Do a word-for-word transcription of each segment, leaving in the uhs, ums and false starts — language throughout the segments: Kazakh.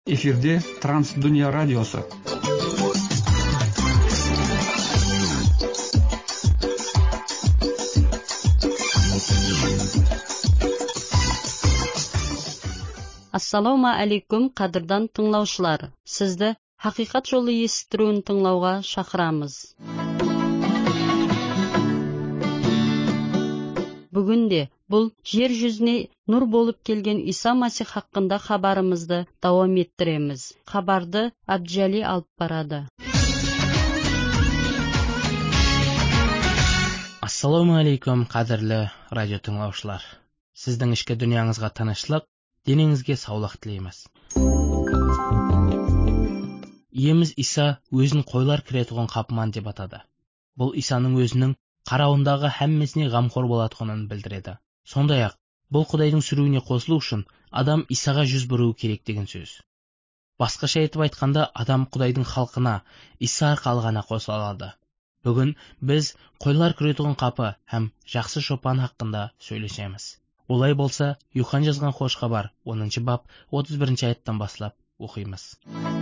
Эфирде Трансдүния радиосы. Ассаламу алейкум, қадырдан тыңлаушылар. Сізді Хақиқат жолы естіруін тыңлауға шақырамыз. Бүгінде бұл жер жүзіне нұр болып келген Иса Масих хақында хабарымызды давам еттіреміз. Хабарды Абджали алып барады. Ассаламу алейкум, қадірлі радио тыңлаушылар. Сіздің ішкі дүнияңызға тыныштық, денеңізге саулық тілейміз. Иеміз Иса өзін қойлар кіретұғын қапыман деп атады. Бұл Исаның өзінің қарауындағы һәммесіне ғамқор болатұғынын білдіреді. Сондай-ақ, бұл Құдайдың сүруіне қосылу үшін адам Исаға жүз бұру керек деген сөз. Басқаша етіп айтқанда, адам Құдайдың халқына Иса арқылы ғана қосылады. Бүгін біз қойлар кіретұғын қапы һәм жақсы шопан хақында сөйлесеміз. Олай болса, Юхан жазған хош хабар оныншы бап отыз бірінші аяттан бастап оқимыз.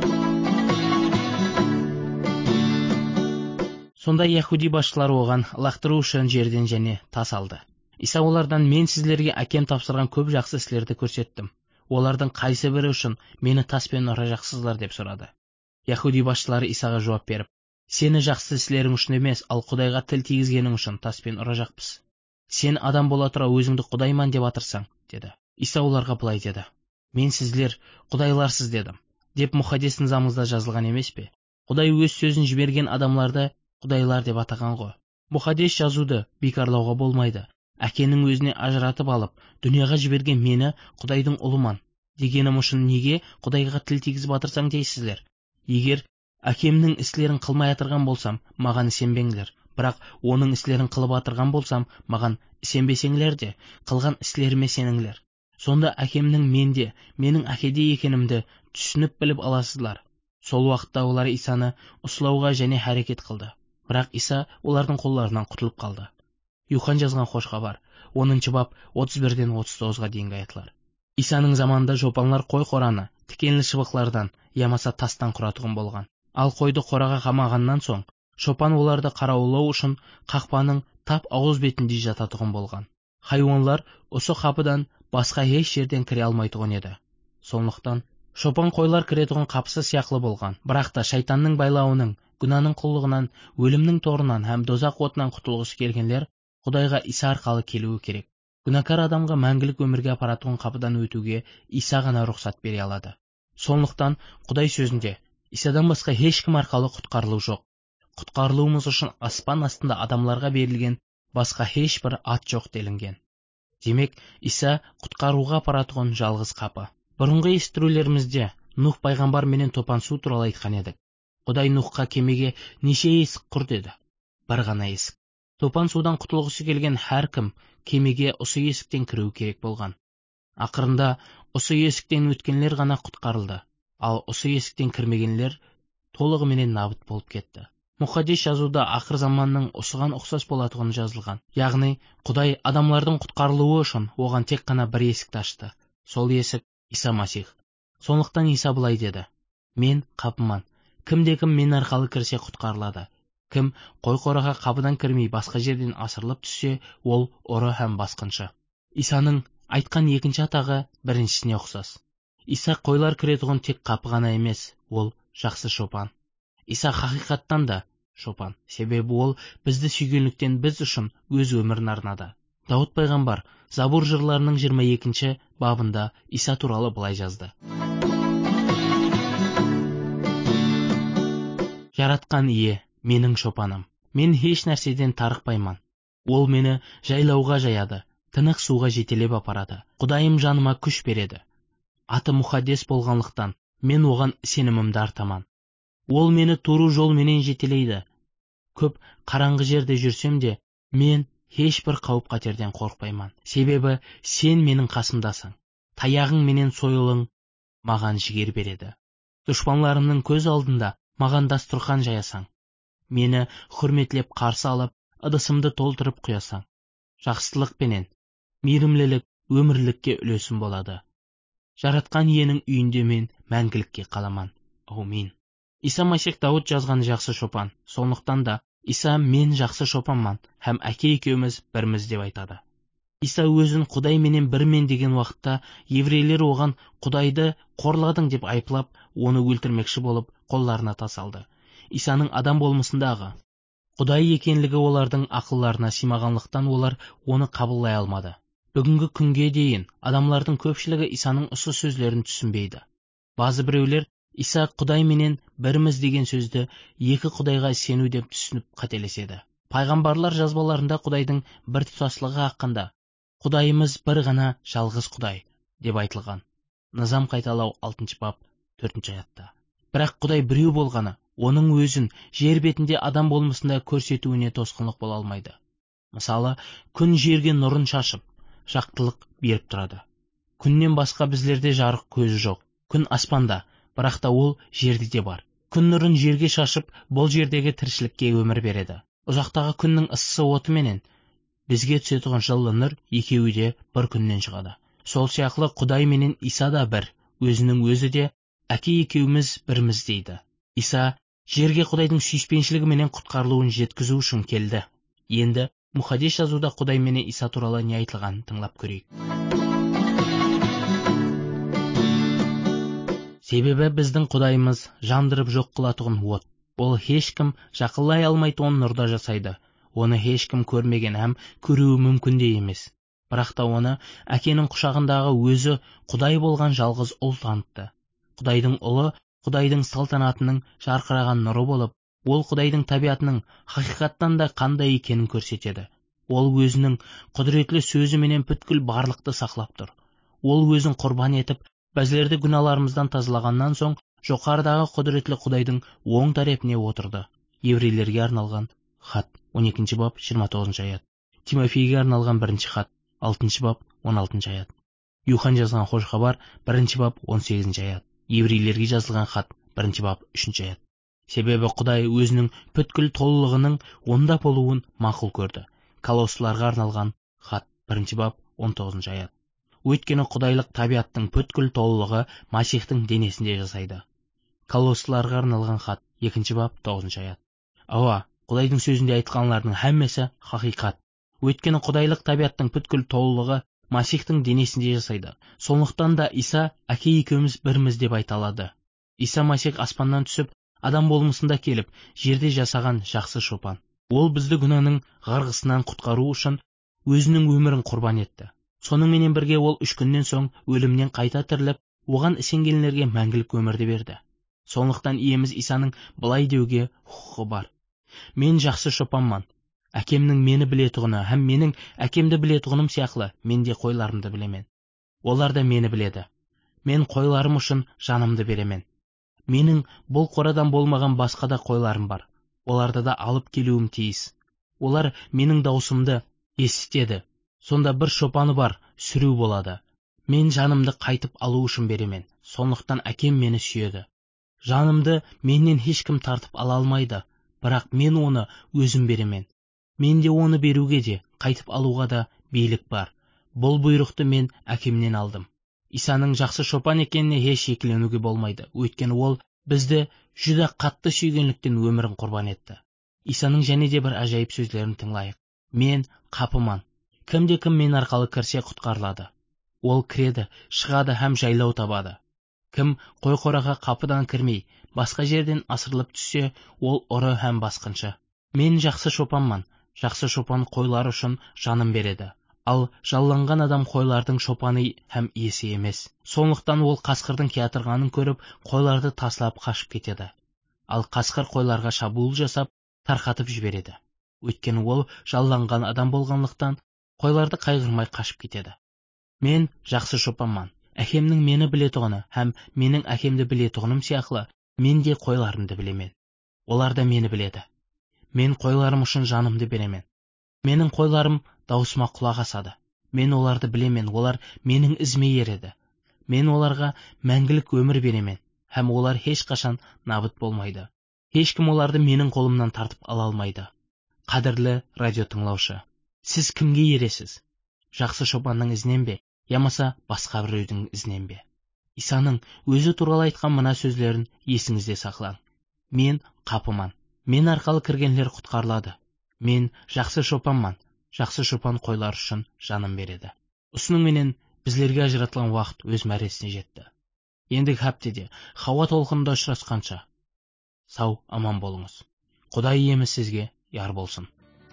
Сонда яһуди басшылары оған лақтыру үшін жерден және тас алды. Иса олардан: мен сіздерге әкем тапсырған көп жақсы істерді көрсеттім. Олардың қайсы бірі үшін мені таспен ұра жақсызлар деп сұрады. Яһуди басшылары Исаға жауап беріп: сені жақсы істерің үшін емес, ал Құдайға тіл тигізгенің үшін таспен ұра жақпыз. Сен адам бола тұра өзіңді Құдайман деп атырсаң, деді. Иса оларға былай деді: мен сіздер Құдайларсыз дедім, деп мұхаддис низамыңызда жазылған емес пе? Құдай өз сөзін жіберген адамларды Құдайлар деп атаған ғой. Мұхаддис жазуды бекарлауға болмайды. Әкенің өзіне ажыратып алып, дүнияға жіберген мені Құдайдың ұлыман дегенім үшін неге Құдайға тіл тигізіп атырсаң дейсіздер? Егер әкемнің істерін қылмай атырған болсам, маған сенбеңдер. Бірақ оның істерін қылып атырған болсам, маған сенбесеңлер де, қылған істеріме сеніңлер. Сонда әкемнің менде, менің әкеде екенімді түсініп біліп аласызлар. Сол уақытта олар Исаны ұстауға және әрекет қылды. Бірақ Иса олардың қолларынан құтылып қалды. Юхан жазған хош хабар оныншы бап отыз бірден отыз тоғызға дейінгі аятылар. Исаның заманында жопанлар қой қораны тікенлі шыбықлардан, ямаса тастан құратұғын болған. Ал қойды қораға қамағаннан соң, шопан оларды қарауылау үшін қақпаның тап ауыз бетінде жататұғын болған. Хайуанлар осы қапыдан басқа еш жерден кіре алмайтұғын еді. Сондықтан шопан қойлар кіретұғын қапысы сияқлы болған. Бірақ та шайтанның байлауының, күнәнің құллығынан, өлімнің торынан һәм дозақ отынан құтылғысы келгенлер Құдайға Иса арқылы келуі керек. Күнәкар адамға мәңгілік өмірге апаратұғын қапыдан өтуге Иса ғана рұқсат бере алады. Сондықтан Құдай сөзінде: Исадан басқа ешкім арқылы құтқарылу жоқ. Құтқарылуымыз үшін аспан астында адамларға берілген басқа ешбір ат жоқ делінген. Демек, Иса құтқаруға апаратұғын жалғыз қапы. Бұрынғы естірулерімізде Нух пайғамбар менен топан су туралы айтқан едік. Құдай Нухқа кемеге неше есік құр деді? Бір ғана есік. Топан судан құтылғысы келген әркім кемеге осы есіктен кіру керек болған. Ақырында осы есіктен өткенлер ғана құтқарылды, ал осы есіктен кірмегенлер толығыменен набыт болып кетті. Мұхаддис жазуда ақыр заманның осыған ұқсас болатұғын жазылған. Яғни, Құдай адамлардың құтқарылуы үшін оған тек қана бір есікті ашты. Сол есік Иса Масих. Сондықтан Иса былай деді: мен қапыман. Кімде-кім мен арқылы кірсе құтқарылады. Кім қой қораға қапыдан кірмей басқа жерден асырылып түссе, ол ұры һәм басқыншы. Исаның айтқан екінші атағы біріншісіне ұқсас. Иса қойлар кіретұғын тек қапы ғана емес, ол жақсы шопан. Иса хақиқаттан да шопан. Себебі ол бізді сүйгенліктен біз үшін өз өмірін арнады. Дауд пайғамбар Забур жырларының жиырма екінші бабында Иса туралы былай жазды: Жаратқан ие менің шопаным. Мен еш нәрседен тарықпайман. Ол мені жайлауға жаяды, тынық суға жетелеп апарады. Құдайым жаныма күш береді. Аты мұхаддис болғанлықтан мен оған сенімімді артаман. Ол мені туру жол менен жетелейді. Көп қараңғы жерде жүрсем де, мен ешбір қауіп қатерден қорықпайман. Себебі сен менің қасымдасың. Таяғың менен сойылың маған жігер береді. Дұшпанларымның көз алдында маған дастұрхан жаясаң. Мені құрметлеп қарсы алып, ыдысымды толтырып құясаң. Жақсылық пенен мейірімлілік өмірлікке үлесім болады. Жаратқан иенің үйінде мен мәңгілікке қаламан. Аумин. Иса Масих Дауд жазған жақсы шопан. Сондықтан да Иса мен жақсы шопанман, һәм әке екеуміз бірміз деп айтады. Иса өзін Құдай менен бірмен деген уақытта еврейлер оған Құдайды қорладың деп айыплап, оны өлтірмекші болып қолдарына тасалды. Исаның адам болмысындағы Құдай екенлігі олардың ақылларына симағанлықтан олар оны қабылдай алмады. Бүгінгі күнге дейін адамлардың көпшілігі Исаның осы сөздерін түсінбейді. Базы біреулер Иса Құдай менен бірміз деген сөзді екі Құдайға сену деп түсініп қателеседі. Пайғамбарлар жазбаларында Құдайдың бір тұтаслығы хақында Құдайымыз бір ғана жалғыз Құдай деп айтылған. Низам қайталау алтыншы бап төртінші аятта. Бірақ Құдай біреу болғаны, оның өзін жер бетінде адам болмысында көрсетуіне тосқынлық бола алмайды. Мысалы, күн жерге нұрын шашып, жақтылық беріп тұрады. Күннен басқа біздерде жарық көзі жоқ. Күн аспанда, бірақ та ол жерде де бар. Күн нұрын жерге шашып, бұл жердегі тіршілікке өмір береді. Ұзақтағы күннің ыссы оты менен бізге түсетін жылы нұр екеуі де бір күннен шығады. Сол сияқты Құдай менен Иса да бір, өзінің өзі де әке екеуміз бірміз дейді. Иса жерге Құдайдың сүйіспеншілігі менен құтқарылуын жеткізу үшін келді. Енді Мұхаддис жазуда Құдай менен Иса туралы не айтылғанын тыңлап көрейік. Себебі біздің Құдайымыз жандырып жоқ қылатұғын от. Ол ешкім жақылай алмайтын нұрда жасайды. Оны ешкім көрмеген һәм көруі мүмкін де емес. Бірақ та оны әкенің құшағындағы өзі Құдай болған жалғыз ұл танытты. Құдайдың ұлы Құдайдың салтанатының жарқыраған нұры болып, ол Құдайдың табиатының хақиқаттан да қандай екенін көрсетеді. Ол өзінің құдіретлі сөзі менен бүткіл барлықты сақлап тұр. Ол өзін құрбан етіп, біздерді күнәларымыздан тазалағаннан соң, жоғарыдағы құдіретлі Құдайдың оң тарапіне отырды. Еврейлерге арналған хат он екінші бап жиырма тоғызыншы аят. Тимофейге арналған бірінші хат алтыншы бап он алтыншы аят. Юхан жазған хош хабар бірінші бап он сегізінші аят. Еврейлерге жазылған хат бірінші бап үшінші аят. Себебі Құдай өзінің бүткіл толылығының онда болуын мақұл көрді. Колоссыларға арналған хат бірінші бап он тоғызыншы аят. Өйткені Құдайлық табиаттың бүткіл толылығы Масихтың денесінде жасайды. Колоссыларға арналған хат екінші бап тоғызыншы аят. Ауа, Құдайдың сөзінде айтқанлардың һәммесі хақиқат. Өйткені Құдайлық табиаттың бүткіл толылығы Масихтың денесінде жасайды. Сондықтан да Иса әке екеуміз бірміз деп айталады. Иса Масих аспаннан түсіп, адам болмысында келіп, жерде жасаған жақсы шопан. Ол бізді күнәнің ғарғысынан құтқару үшін өзінің өмірін құрбан етті. Сонымен бірге ол үш күннен соң өлімнен қайта тіріліп, оған ісенгендерге мәңгілік өмірді берді. Сондықтан иеміз Исаның былай деуге құқығы бар. Мен жақсы шопанман. Әкемнің мені білетұғыны, һәм менің әкемді білетұғыным сияқты мен де қойларымды білемен. Олар да мені біледі. Мен қойларым үшін жанымды беремен. Менің бұл қорадан болмаған басқа да қойларым бар. Оларды да алып келуім тиіс. Олар менің даусымды есітеді. Сонда бір шопаны бар, сүру болады. Мен жанымды қайтып алу үшін беремен. Сондықтан әкем мені сүйеді. Жанымды менен ешкім тартып ала алмайды, бірақ мен оны өзім беремен. Менде оны беруге де, қайтып алуға да билік бар. Бұл бұйрықты мен әкемнен алдым. Исаның жақсы шопан екеніне еш шекленуге болмайды. Өйткені ол бізді жүдә қатты сүйгенліктен өмірін құрбан етті. Исаның және де бір ажайып сөздерін тыңлайық. Мен қапыман. Кімде-кім мен арқалы кірсе құтқарылады. Ол кіреді, шығады һәм жайлау табады. Кім қой-қораға қапыдан кірмей, басқа жерден асырылып түссе, ол ұры һәм басқыншы. Мен жақсы шопанман. Жақсы шопан қойлар үшін жанын береді. Ал жалланған адам қойлардың шопаны һәм иесі емес. Сондықтан ол қасқырдың келатырғанын көріп, қойларды таслап қашып кетеді. Ал қасқыр қойларға шабуыл жасап, тарқатып жібереді. Өйткені ол жалланған адам болғанлықтан, қойларды қайғырмай қашып кетеді. Мен жақсы шопанман. Әкемнің мені білетұғыны һәм менің әкемді білетұғыным сияқты, мен де қойларымды білемен. Олар да мені біледі. Мен қойларым үшін жанымды беремен. Менің қойларым даусыма құлақ асады. Мен оларды білемен, олар менің ізіме ереді. Мен оларға мәңгілік өмір беремен, һәм олар ешқашан набыт болмайды. Ешкім оларды менің қолымнан тартып ала алмайды. Қадірлі радио тыңлаушы, сіз кімге ересіз? Жақсы шопанның ізінен бе, ямаса басқа біреудің ізінен бе? Исаның өзі туралы айтқан мына сөздерін есіңізде сақлаң. Мен қапыман. Мен арқалы кіргенлер құтқарылады. Мен жақсы шопанман. Жақсы шопан қойлар үшін жанын береді. Осының менен біздерге ажыратылған уақыт өз мәресіне жетті. Ендігі хаптеде Хауа толқынында ұшырасқанша сау аман болыңыз. Құдай иеміз сізге яр болсын.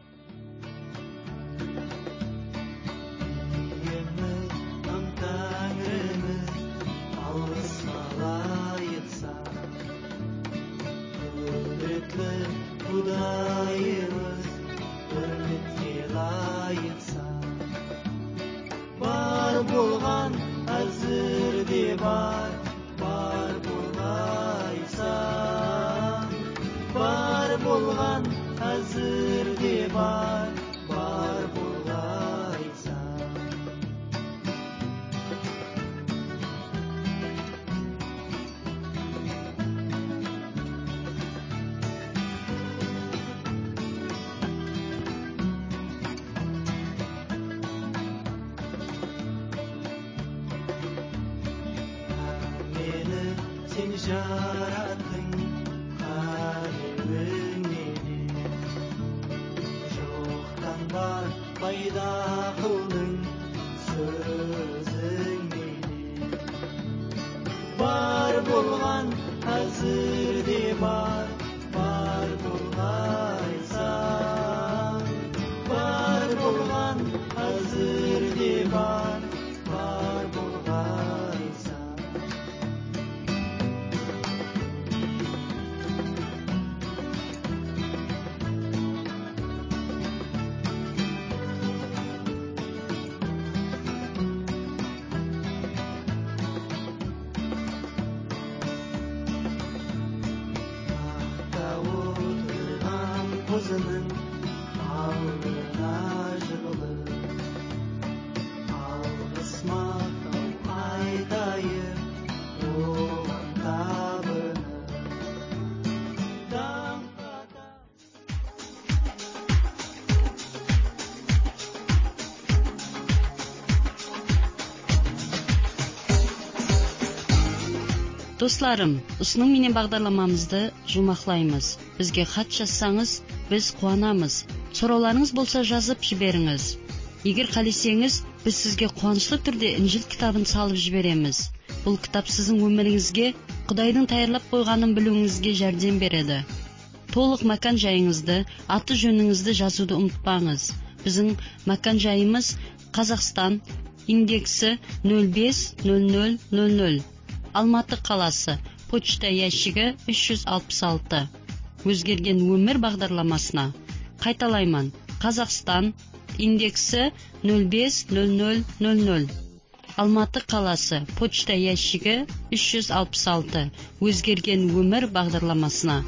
Құдайымыз үмітке лайықса, бар болған әзірде бар, бар болайса, бар болған әзірде бар, бар болайса. Сен жараттың қаруыңменен, жоқтан бар пайда қылдың сөзіңменен. Бар болған әзірде бар, бар болғайса, бар болған әзірде бар, бар болғайса. Қозының алдына жығылып, алғыс мақтау айтайын оған табынып. Достарым, ұсының менен бағдарламамызды жұмақлаймыз. Бізге хат жазсаңыз, біз қуанамыз. Сұрауларыңыз болса жазып жіберіңіз. Егер қалесеңіз, біз сізге қуанышлы түрде Инжил кітабын салып жібереміз. Бұл кітап сіздің өміріңізге Құдайдың таярлап қойғанын білуіңізге жәрдем береді. Толық мәкан жайыңызды, аты жөніңізді жазуды ұмытпаңыз. Біздің мәкан жайымыз Қазақстан, индексі нөл бес нөл нөл нөл нөл. Алматы қаласы, почта ящигі үш жүз алпыс алты. Өзгерген өмір бағдарламасына. Қайталайман, Қазақстан, индексі нөл бес нөл нөл нөл нөл. Алматы қаласы, почта ящигі үш жүз алпыс алты. Өзгерген өмір бағдарламасына.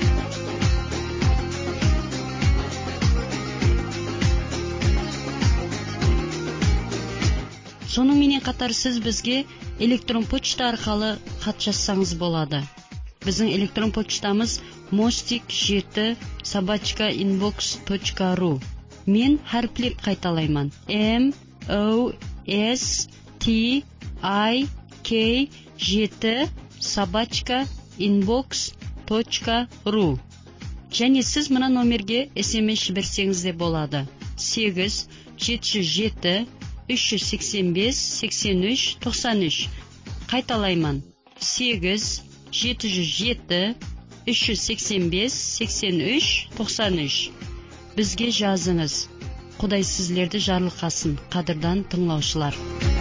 Соның менен қатар сіз бізге электрон почта арқалы хат жазсаңыз болады. Біздің электрон почтамыз мостик жеті собачка инбокс точка ру. Мен әріптеп қайталайман. M O S T I K жеті собачка инбокс точка ру. Және сіз мына номерге эс эм эс жіберсеңіз де болады. сегіз жеті жүз жеті үш жүз сексен бес сексен үш тоқсан үш. Қайталайман. сегіз жеті жүз жеті үш жүз сексен бес сексен үш тоқсан үш. Бізге жазыңыз. Құдай сізлерді жарылқасын, қадірдан тыңлаушылар.